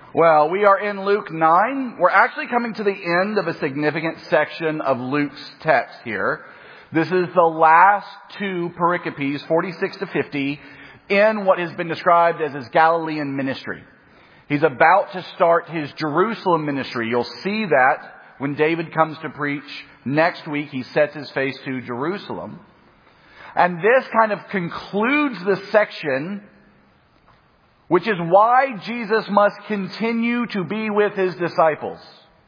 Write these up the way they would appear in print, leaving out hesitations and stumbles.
Well, we are in Luke 9. We're actually coming to the end of a significant section of Luke's text here. This is the last two pericopes, 46 to 50, in what has been described as his Galilean ministry. He's about to start his Jerusalem ministry. You'll see that when David comes to preach next week. He sets his face to Jerusalem. And this kind of concludes the section, which is why Jesus must continue to be with his disciples.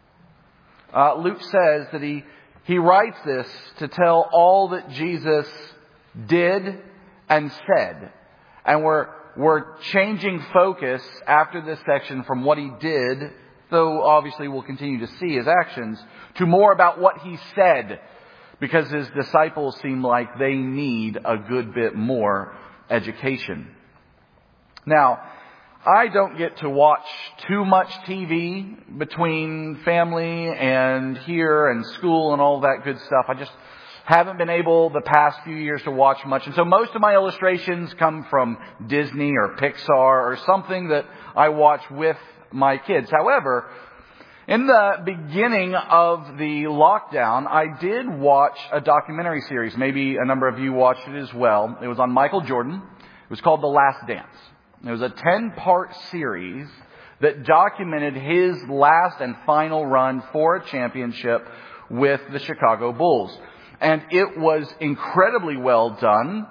Luke says that he writes this to tell all that Jesus did and said. And we're changing focus after this section from what he did, though obviously we'll continue to see his actions, to more about what he said, because his disciples seem like they need a good bit more education. Now, I don't get to watch too much TV between family and here and school and all that good stuff. I just haven't been able the past few years to watch much. And so most of my illustrations come from Disney or Pixar or something that I watch with my kids. However, in the beginning of the lockdown, I did watch a documentary series. Maybe a number of you watched it as well. It was on Michael Jordan. It was called The Last Dance. It was a 10-part series that documented his last and final run for a championship with the Chicago Bulls. And it was incredibly well done,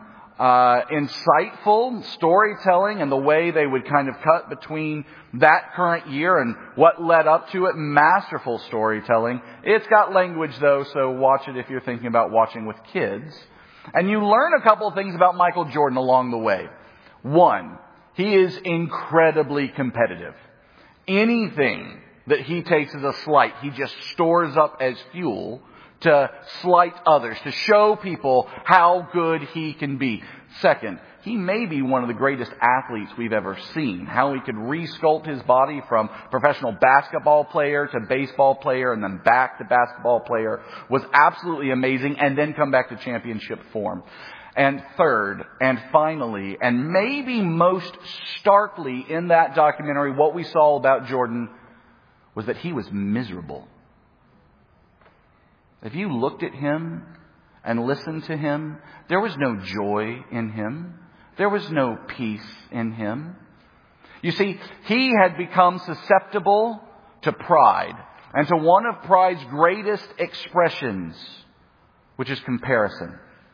insightful storytelling, and the way they would kind of cut between that current year and what led up to it. Masterful storytelling. It's got language though, so watch it if you're thinking about watching with kids. And you learn a couple of things about Michael Jordan along the way. One, he is incredibly competitive. Anything that he takes as a slight, he just stores up as fuel to slight others, to show people how good he can be. Second, he may be one of the greatest athletes we've ever seen. How he could resculpt his body from professional basketball player to baseball player and then back to basketball player was absolutely amazing, and then come back to championship form. And third, and finally, and maybe most starkly in that documentary, what we saw about Jordan was that he was miserable. If you looked at him and listened to him, there was no joy in him. There was no peace in him. You see, he had become susceptible to pride, and to one of pride's greatest expressions, which is comparison.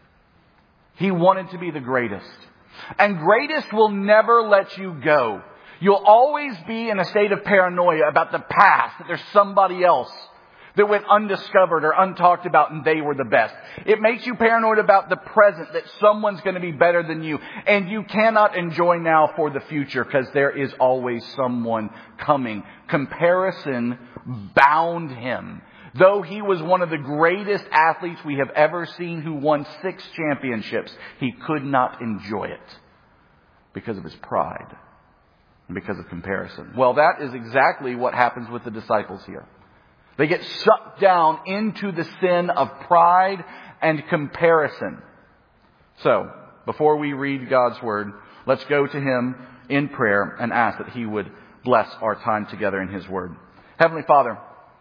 He wanted to be the greatest. And greatest will never let you go. You'll always be in a state of paranoia about the past, that there's somebody else that went undiscovered or untalked about and they were the best. It makes you paranoid about the present, that someone's going to be better than you. And you cannot enjoy now for the future because there is always someone coming. Comparison bound him. Though he was one of the greatest athletes we have ever seen, who won 6 championships, he could not enjoy it because of his pride and because of comparison. Well, that is exactly what happens with the disciples here. They get sucked down into the sin of pride and comparison. So, before we read God's Word, let's go to Him in prayer and ask that He would bless our time together in His Word. Heavenly Father,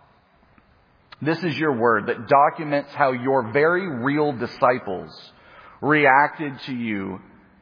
this is your Word that documents how your very real disciples reacted to you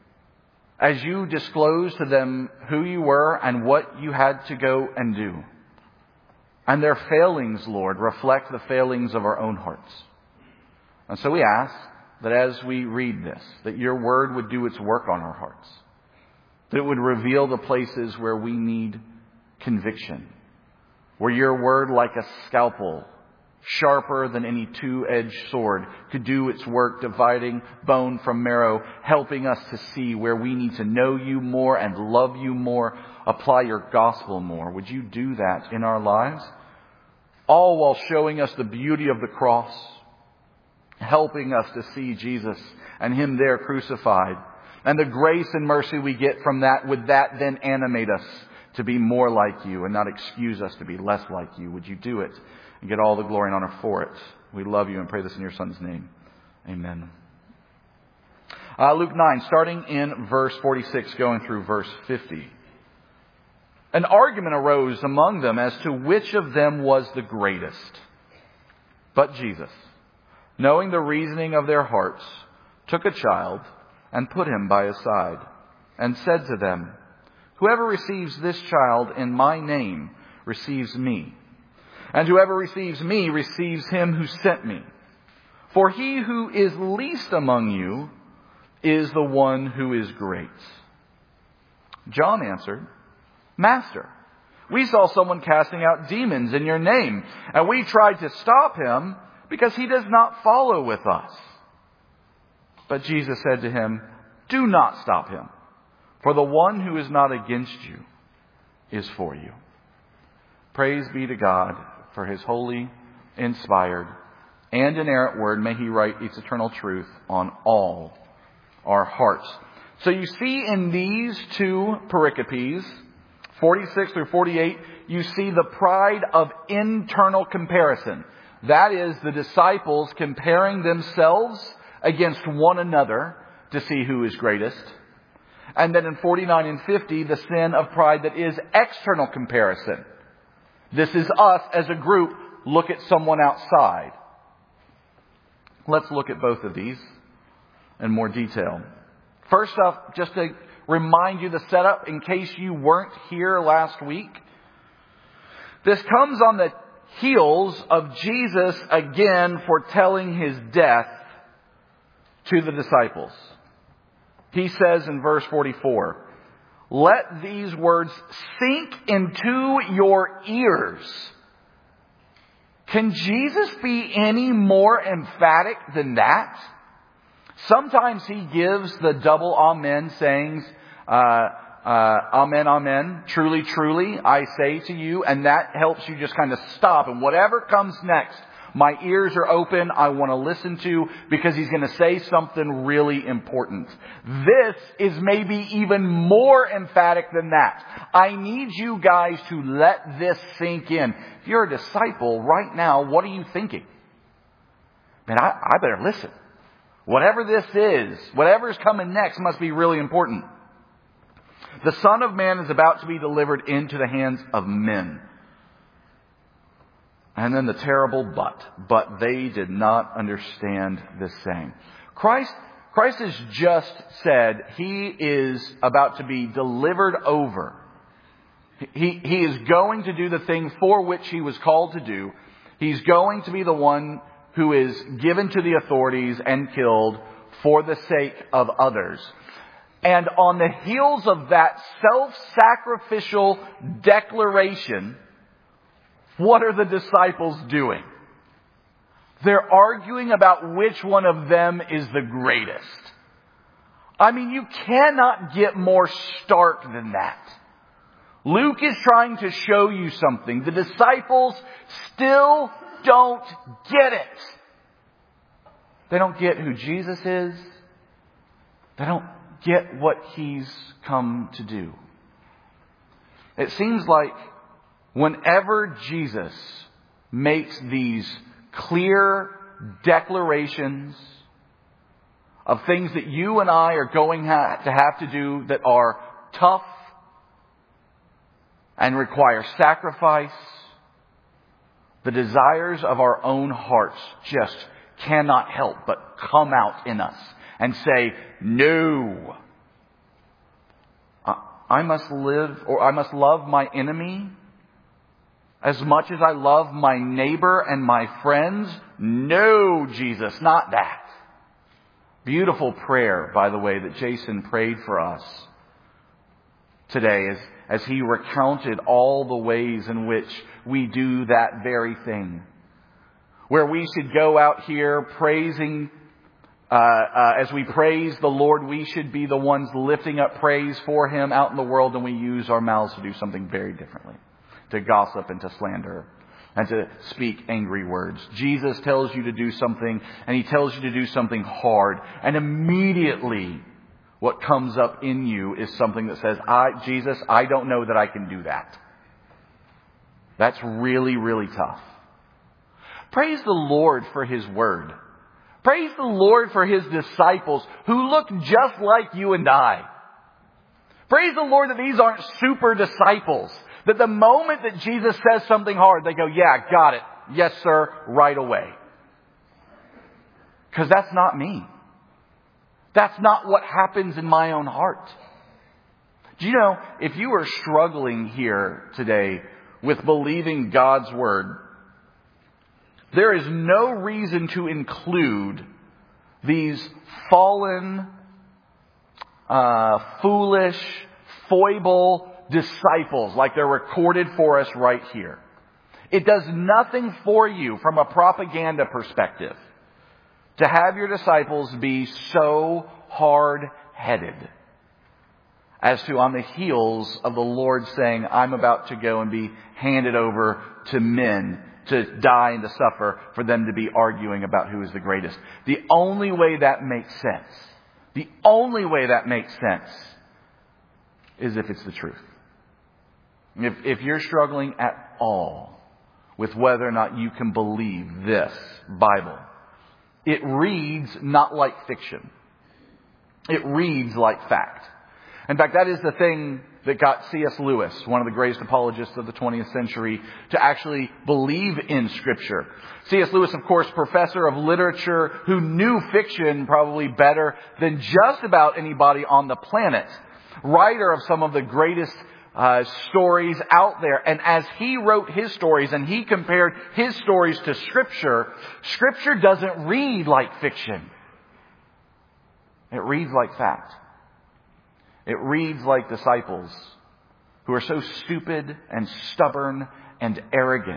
as you disclosed to them who you were and what you had to go and do. And their failings, Lord, reflect the failings of our own hearts. And so we ask that as we read this, that your Word would do its work on our hearts. That it would reveal the places where we need conviction. Where your Word, like a scalpel, sharper than any two-edged sword, could do its work dividing bone from marrow, helping us to see where we need to know you more and love you more, apply your gospel more. Would you do that in our lives? All while showing us the beauty of the cross, helping us to see Jesus and Him there crucified. And the grace and mercy we get from that, would that then animate us to be more like you and not excuse us to be less like you? Would you do it and get all the glory and honor for it? We love you and pray this in your Son's name. Amen. Luke 9, starting in verse 46, going through verse 50. An argument arose among them as to which of them was the greatest. But Jesus, knowing the reasoning of their hearts, took a child and put him by his side, and said to them, "Whoever receives this child in my name receives me. And whoever receives me receives him who sent me. For he who is least among you is the one who is great." John answered, "Master, we saw someone casting out demons in your name, and we tried to stop him because he does not follow with us." But Jesus said to him, "Do not stop him, for the one who is not against you is for you." Praise be to God for His holy, inspired, and inerrant word. May He write its eternal truth on all our hearts. So you see in these two pericopes, 46 through 48, you see the pride of internal comparison. That is, the disciples comparing themselves against one another to see who is greatest. And then in 49 and 50, the sin of pride that is external comparison. This is us as a group look at someone outside. Let's look at both of these in more detail. First off, just to remind you the setup in case you weren't here last week. This comes on the heels of Jesus again foretelling His death to the disciples. He says in verse 44, "Let these words sink into your ears." Can Jesus be any more emphatic than that? Sometimes He gives the double amen sayings, amen, amen, truly, truly, I say to you, and that helps you just kind of stop. And whatever comes next, my ears are open, I want to listen to, because He's going to say something really important. This is maybe even more emphatic than that. I need you guys to let this sink in. If you're a disciple right now, what are you thinking? Man, I better listen. Whatever this is, whatever's coming next must be really important. The Son of Man is about to be delivered into the hands of men. And then the terrible but they did not understand this saying. Christ has just said He is about to be delivered over. He is going to do the thing for which He was called to do. He's going to be the one who is given to the authorities and killed for the sake of others. And on the heels of that self-sacrificial declaration, what are the disciples doing? They're arguing about which one of them is the greatest. I mean, you cannot get more stark than that. Luke is trying to show you something. The disciples still don't get it. They don't get who Jesus is. They don't get what He's come to do. It seems like whenever Jesus makes these clear declarations of things that you and I are going to have to do that are tough and require sacrifice, the desires of our own hearts just cannot help but come out in us and say, "No. I must love my enemy as much as I love my neighbor and my friends." No, Jesus, not that. Beautiful prayer, by the way, that Jason prayed for us today as he recounted all the ways in which we do that very thing. Where we should go out here praising, as we praise the Lord, we should be the ones lifting up praise for Him out in the world, and we use our mouths to do something very differently. To gossip and to slander and to speak angry words. Jesus tells you to do something, and He tells you to do something hard, and immediately what comes up in you is something that says, Jesus, I don't know that I can do that. That's really, really tough. Praise the Lord for His word. Praise the Lord for His disciples who look just like you and I. Praise the Lord that these aren't super disciples. That the moment that Jesus says something hard, they go, yeah, got it. Yes, sir, right away. Because that's not me. That's not what happens in my own heart. Do you know, if you are struggling here today with believing God's Word, there is no reason to include these fallen, foolish, foible disciples like they're recorded for us right here. It does nothing for you from a propaganda perspective to have your disciples be so hard-headed as to, on the heels of the Lord saying, I'm about to go and be handed over to men to die and to suffer, for them to be arguing about who is the greatest. The only way that makes sense is if it's the truth. If you're struggling at all with whether or not you can believe this Bible, it reads not like fiction. It reads like fact. In fact, that is the thing that got C.S. Lewis, one of the greatest apologists of the 20th century, to actually believe in Scripture. C.S. Lewis, of course, professor of literature who knew fiction probably better than just about anybody on the planet. Writer of some of the greatest stories out there. And as he wrote his stories and he compared his stories to Scripture, Scripture doesn't read like fiction. It reads like fact. It reads like disciples who are so stupid and stubborn and arrogant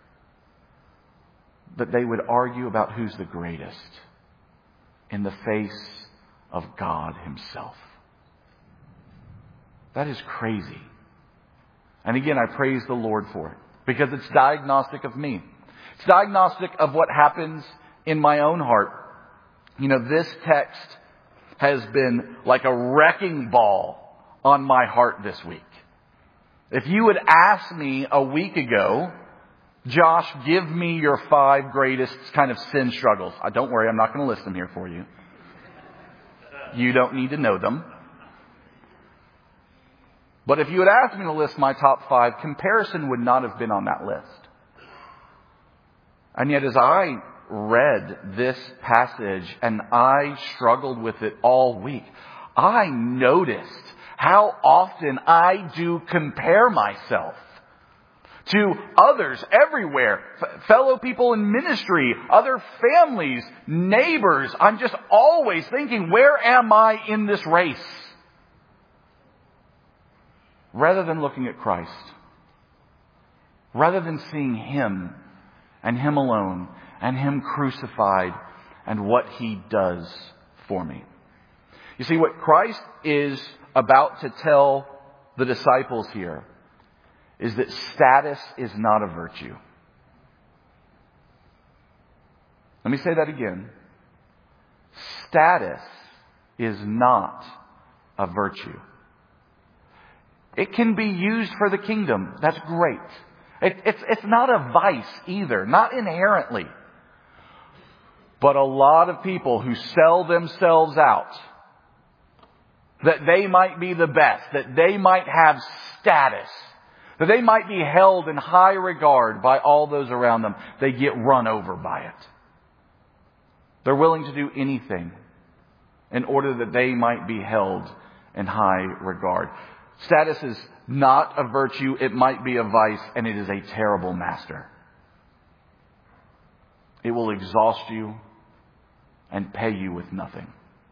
that they would argue about who's the greatest in the face of God Himself. That is crazy. And again, I praise the Lord for it, because it's diagnostic of me. It's diagnostic of what happens in my own heart. You know, this text has been like a wrecking ball on my heart this week. If you had asked me a week ago, Josh, give me your 5 greatest kind of sin struggles. Don't worry, I'm not going to list them here for you. You don't need to know them. But if you had asked me to list my top 5, comparison would not have been on that list. And yet as I read this passage and I struggled with it all week, I noticed how often I do compare myself to others everywhere, fellow people in ministry, other families, neighbors. I'm just always thinking, where am I in this race? Rather than looking at Christ, rather than seeing Him and Him alone, and Him crucified, and what He does for me. You see, what Christ is about to tell the disciples here is that status is not a virtue. Let me say that again. Status is not a virtue. It can be used for the kingdom. That's great. It's not a vice either, not inherently. But a lot of people who sell themselves out, that they might be the best, that they might have status, that they might be held in high regard by all those around them, they get run over by it. They're willing to do anything in order that they might be held in high regard. Status is not a virtue, it might be a vice, and it is a terrible master. It will exhaust you and pay you with nothing.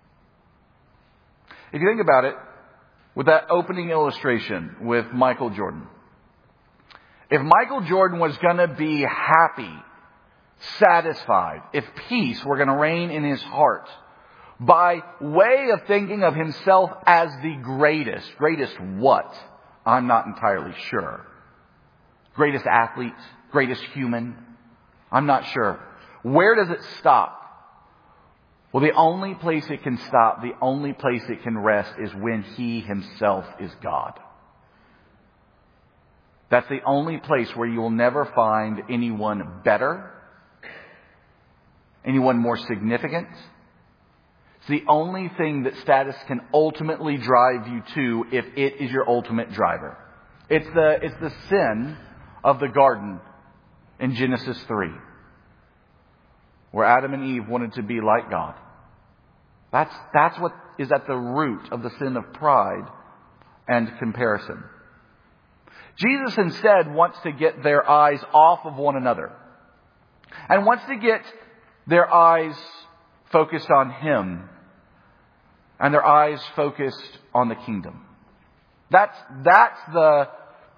If you think about it, with that opening illustration with Michael Jordan, if Michael Jordan was going to be happy, satisfied, if peace were going to reign in his heart, by way of thinking of himself as the greatest what? I'm not entirely sure. Greatest athlete, greatest human? I'm not sure. Where does it stop? Well, the only place it can stop, the only place it can rest is when He Himself is God. That's the only place where you will never find anyone better, anyone more significant. It's the only thing that status can ultimately drive you to if it is your ultimate driver. It's the sin of the garden in Genesis 3, where Adam and Eve wanted to be like God. That's what is at the root of the sin of pride and comparison. Jesus instead wants to get their eyes off of one another and wants to get their eyes focused on Him and their eyes focused on the kingdom. That's the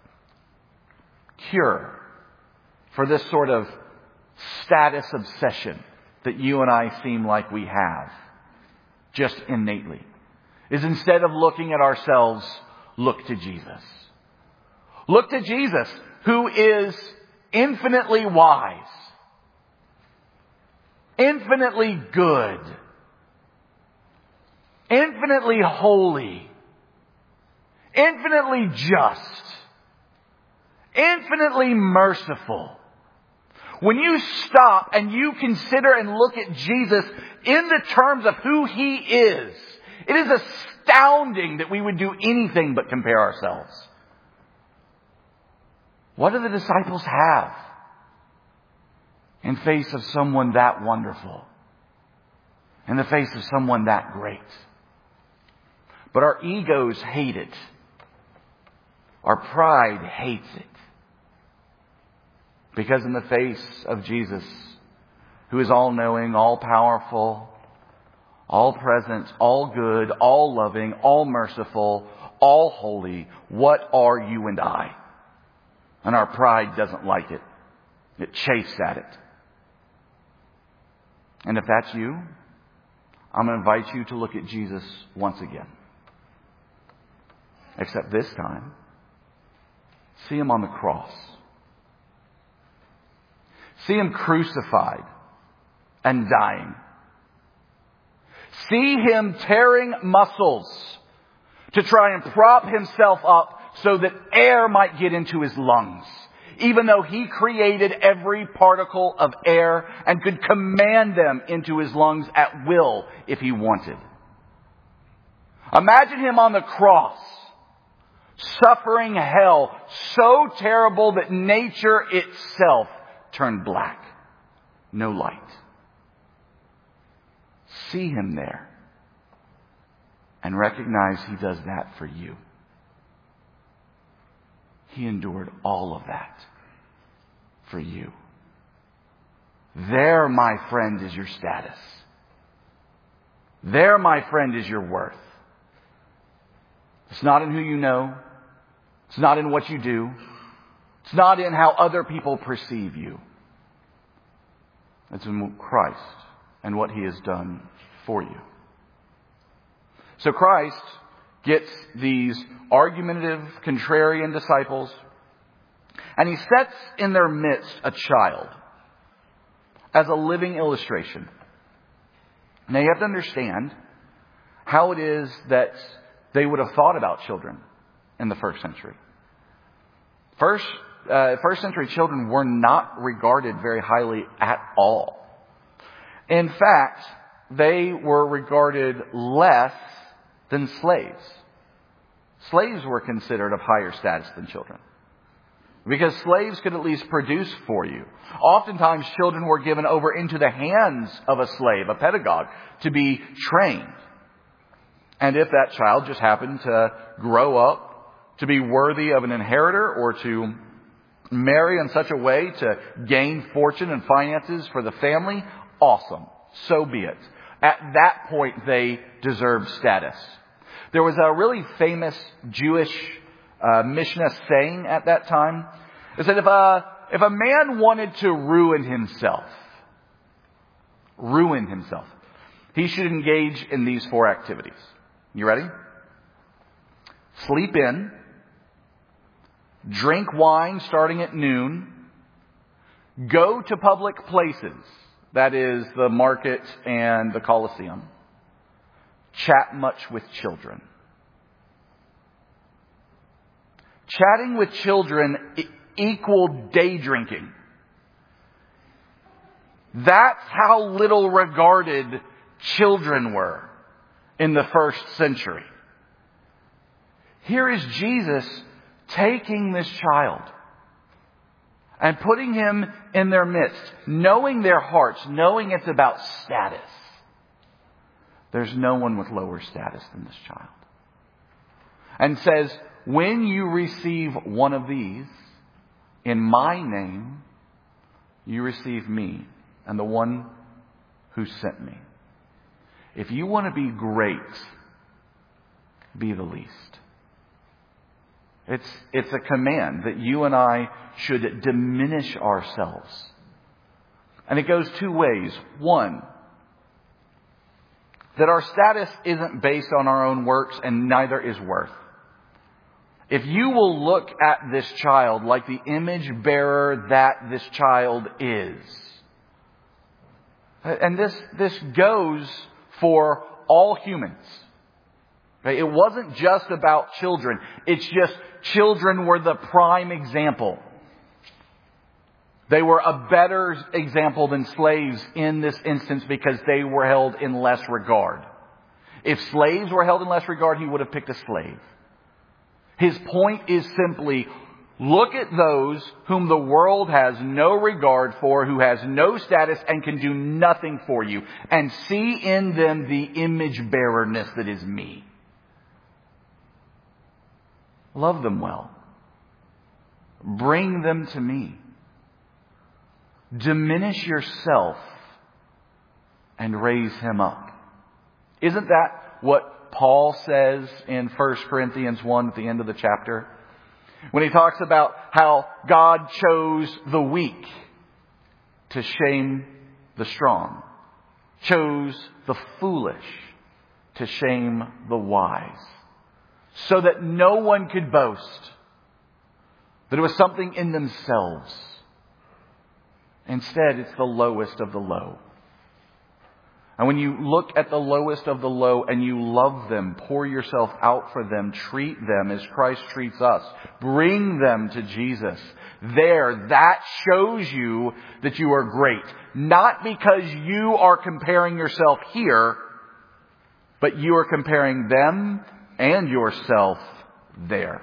cure for this sort of status obsession that you and I seem like we have just innately. Is instead of looking at ourselves, look to Jesus. Look to Jesus, who is infinitely wise, infinitely good, infinitely holy, infinitely just, infinitely merciful. When you stop and you consider and look at Jesus in the terms of who He is, it is astounding that we would do anything but compare ourselves. What do the disciples have in face of someone that wonderful? In the face of someone that great? But our egos hate it. Our pride hates it. Because in the face of Jesus, who is all-knowing, all-powerful, all-present, all good, all-loving, all-merciful, all-holy, what are you and I? And our pride doesn't like it. It chafes at it. And if that's you, I'm going to invite you to look at Jesus once again. Except this time, see Him on the cross. See Him crucified and dying. See Him tearing muscles to try and prop Himself up so that air might get into His lungs, even though He created every particle of air and could command them into His lungs at will if He wanted. Imagine Him on the cross, suffering hell so terrible that nature itself turned black. No light. See Him there and recognize He does that for you. He endured all of that for you. There, my friend, is your status. There, my friend, is your worth. It's not in who you know. It's not in what you do. It's not in how other people perceive you. It's in Christ and what He has done for you. So Christ gets these argumentative, contrarian disciples, and He sets in their midst a child as a living illustration. Now you have to understand how it is that they would have thought about children in the first century. First century children were not regarded very highly at all. In fact, they were regarded less than slaves. Slaves were considered of higher status than children, because slaves could at least produce for you. Oftentimes, children were given over into the hands of a slave, a pedagogue, to be trained. And if that child just happened to grow up to be worthy of an inheritor or to marry in such a way to gain fortune and finances for the family, awesome. So be it. At that point, they deserved status. There was a really famous Jewish Mishnah saying at that time. It said if a man wanted to ruin himself, he should engage in these 4 activities. You ready? Sleep in, drink wine starting at noon, go to public places, that is the market and the Colosseum, chat much with children. Chatting with children equaled day drinking. That's how little regarded children were in the first century. Here is Jesus taking this child and putting him in their midst, knowing their hearts, knowing it's about status. There's no one with lower status than this child. And says, when you receive one of these in my name, you receive me and the one who sent me. If you want to be great, be the least. It's a command that you and I should diminish ourselves. And it goes two ways. One, that our status isn't based on our own works, and neither is worth. If you will look at this child like the image bearer that this child is, and this goes for all humans. It wasn't just about children. It's just children were the prime example. They were a better example than slaves in this instance because they were held in less regard. If slaves were held in less regard, he would have picked a slave. His point is simply, look at those whom the world has no regard for, who has no status and can do nothing for you, and see in them the image bearerness that is me. Love them well. Bring them to me. Diminish yourself and raise him up. Isn't that what Paul says in 1 Corinthians 1 at the end of the chapter? When he talks about how God chose the weak to shame the strong. Chose the foolish to shame the wise. So that no one could boast that it was something in themselves. Instead, it's the lowest of the low. And when you look at the lowest of the low and you love them, pour yourself out for them, treat them as Christ treats us, bring them to Jesus, that shows you that you are great. Not because you are comparing yourself here, but you are comparing them and yourself there.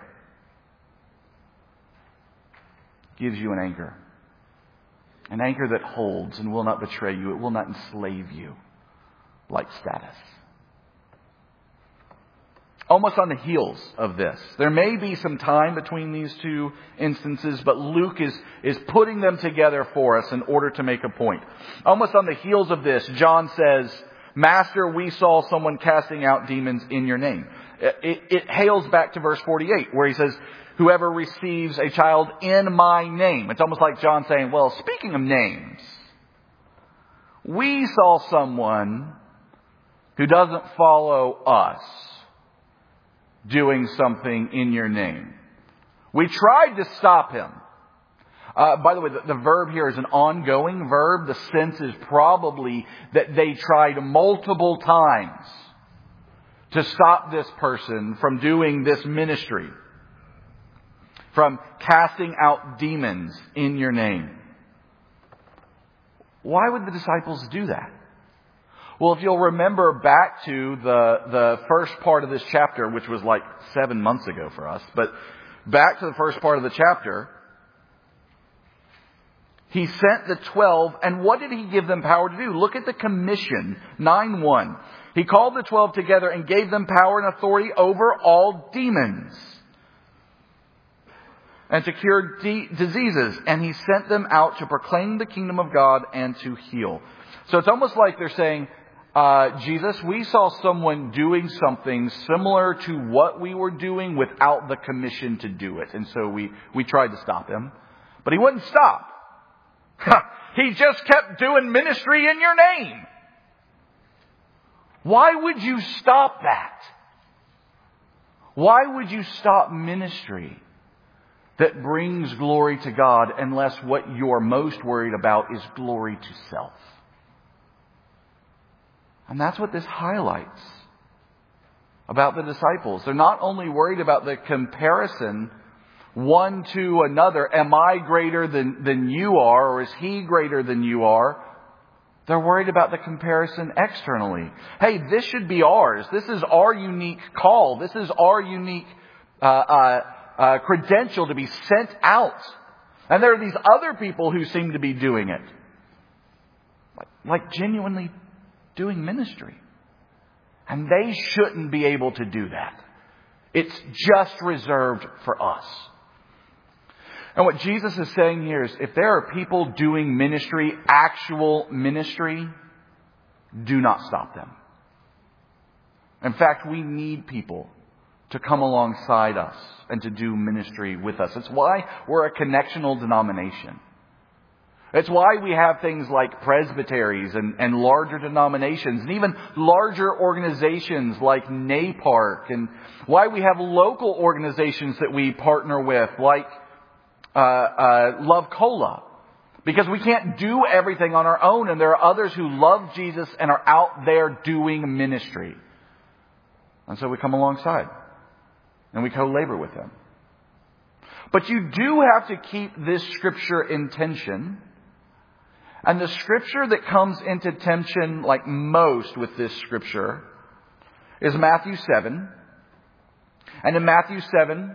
Gives you an anchor. An anchor that holds and will not betray you. It will not enslave you like status. Almost on the heels of this. There may be some time between these two instances, but Luke is putting them together for us in order to make a point. Almost on the heels of this, John says, Master, we saw someone casting out demons in your name. It hails back to verse 48 where he says, whoever receives a child in my name. It's almost like John saying, well, speaking of names, we saw someone who doesn't follow us doing something in your name. We tried to stop him. By the way, the verb here is an ongoing verb. The sense is probably that they tried multiple times to stop this person from doing this ministry, from casting out demons in your name. Why would the disciples do that? Well, if you'll remember back to the first part of this chapter, which was like 7 months ago for us, but back to the first part of the chapter, he sent the 12, and what did he give them power to do? Look at the commission, 9:1. He called the 12 together and gave them power and authority over all demons and to cure diseases. And he sent them out to proclaim the kingdom of God and to heal. So it's almost like they're saying, Jesus, we saw someone doing something similar to what we were doing without the commission to do it. And so we tried to stop him, but he wouldn't stop. He just kept doing ministry in your name. Why would you stop that? Why would you stop ministry that brings glory to God unless what you're most worried about is glory to self? And that's what this highlights about the disciples. They're not only worried about the comparison one to another. Am I greater than you are? Or is he greater than you are? They're worried about the comparison externally. Hey, this should be ours. This is our unique call. This is our unique credential to be sent out. And there are these other people who seem to be doing it. Like genuinely doing ministry. And they shouldn't be able to do that. It's just reserved for us. And what Jesus is saying here is, if there are people doing ministry, actual ministry, do not stop them. In fact, we need people to come alongside us and to do ministry with us. It's why we're a connectional denomination. It's why we have things like presbyteries and larger denominations and even larger organizations like NAPARC, and why we have local organizations that we partner with like Love Cola. Because we can't do everything on our own, and there are others who love Jesus and are out there doing ministry. And so we come alongside and we co-labor with them. But you do have to keep this scripture in tension. And the scripture that comes into tension like most with this scripture is Matthew 7. And in Matthew 7,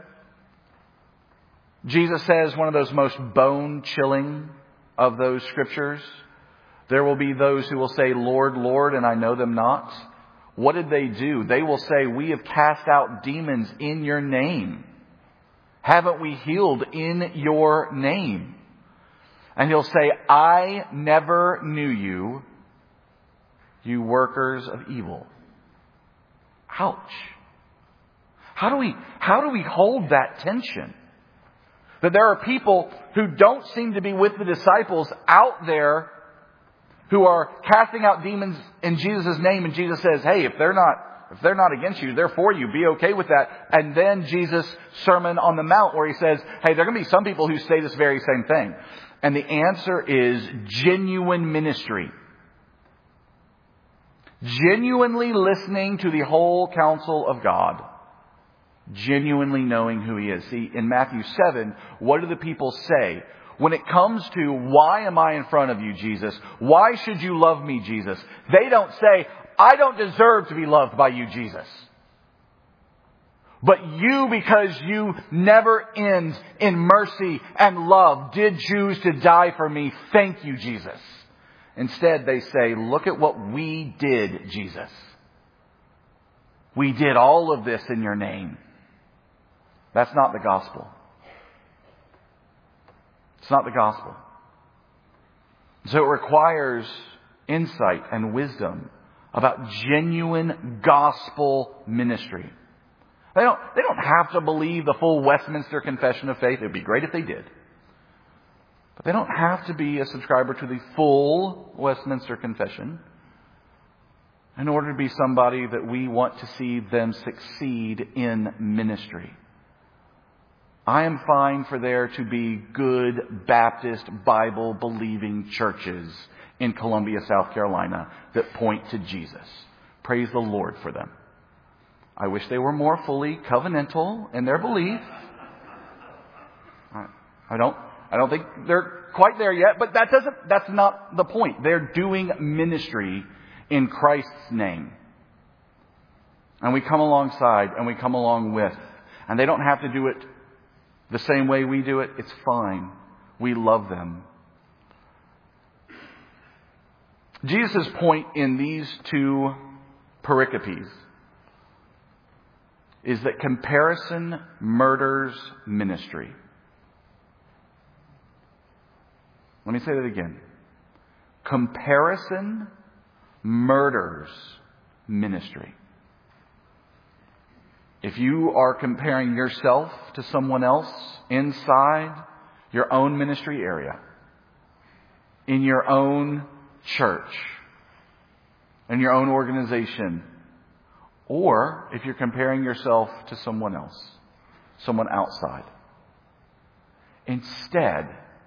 Jesus says one of those most bone-chilling of those scriptures. There will be those who will say, Lord, Lord, and I know them not. What did they do? They will say, we have cast out demons in your name. Haven't we healed in your name? And he'll say, I never knew you, you workers of evil. Ouch. How do we hold that tension? That there are people who don't seem to be with the disciples out there who are casting out demons in Jesus' name, and Jesus says, hey, if they're not against you, they're for you. Be okay with that. And then Jesus' Sermon on the Mount, where he says, hey, there are going to be some people who say this very same thing. And the answer is genuine ministry. Genuinely listening to the whole counsel of God. Genuinely knowing who He is. See, in Matthew 7, what do the people say? When it comes to, why am I in front of you, Jesus? Why should you love me, Jesus? They don't say, I don't deserve to be loved by you, Jesus. But you, because you never end in mercy and love, did choose to die for me. Thank you, Jesus. Instead, they say, look at what we did, Jesus. We did all of this in your name. That's not the gospel. It's not the gospel. So it requires insight and wisdom about genuine gospel ministry. They don't have to believe the full Westminster Confession of Faith. It would be great if they did. But they don't have to be a subscriber to the full Westminster Confession in order to be somebody that we want to see them succeed in ministry. I am fine for there to be good Baptist Bible-believing churches in Columbia, South Carolina that point to Jesus. Praise the Lord for them. I wish they were more fully covenantal in their belief. I don't think they're quite there yet, but that's not the point. They're doing ministry in Christ's name. And we come alongside and we come along with. And they don't have to do it the same way we do it. It's fine. We love them. Jesus' point in these two pericopes is that comparison murders ministry. Let me say that again. Comparison murders ministry. If you are comparing yourself to someone else inside your own ministry area, in your own church, in your own organization, or if you're comparing yourself to someone else, someone outside, instead,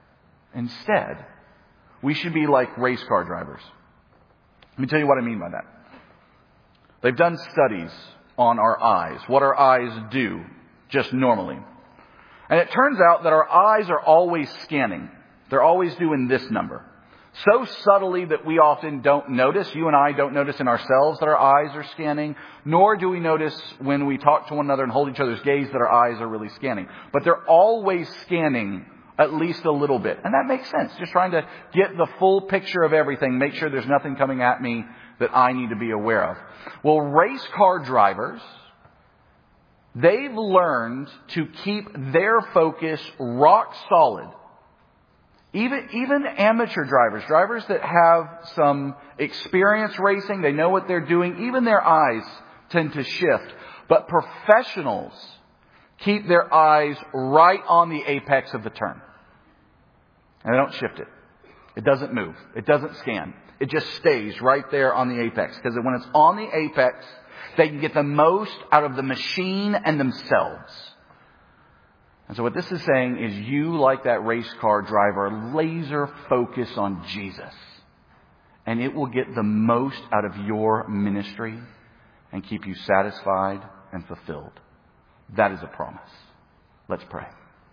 we should be like race car drivers. Let me tell you what I mean by that. They've done studies on our eyes, what our eyes do just normally. And it turns out that our eyes are always scanning. They're always doing this number. so subtly that we often don't notice. You and I don't notice in ourselves that our eyes are scanning, nor do we notice when we talk to one another and hold each other's gaze that our eyes are really scanning. But they're always scanning at least a little bit. And that makes sense. Just trying to get the full picture of everything, make sure there's nothing coming at me that I need to be aware of. Well, race car drivers, they've learned to keep their focus rock solid. Even amateur drivers that have some experience racing, they know what they're doing, even their eyes tend to shift. But professionals keep their eyes right on the apex of the turn. And they don't shift it. It doesn't move. It doesn't scan. It just stays right there on the apex. Because when it's on the apex, they can get the most out of the machine and themselves. And so what this is saying is you, like that race car driver, laser focus on Jesus. And it will get the most out of your ministry and keep you satisfied and fulfilled. That is a promise. Let's pray.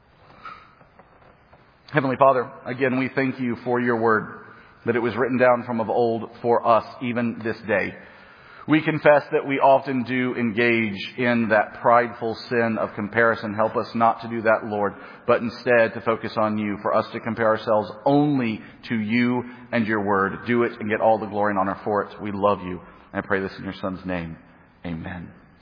Heavenly Father, again, we thank you for your word, that it was written down from of old for us, even this day. We confess that we often do engage in that prideful sin of comparison. Help us not to do that, Lord, but instead to focus on you, for us to compare ourselves only to you and your word. Do it and get all the glory and honor for it. We love you. And I pray this in your Son's name. Amen.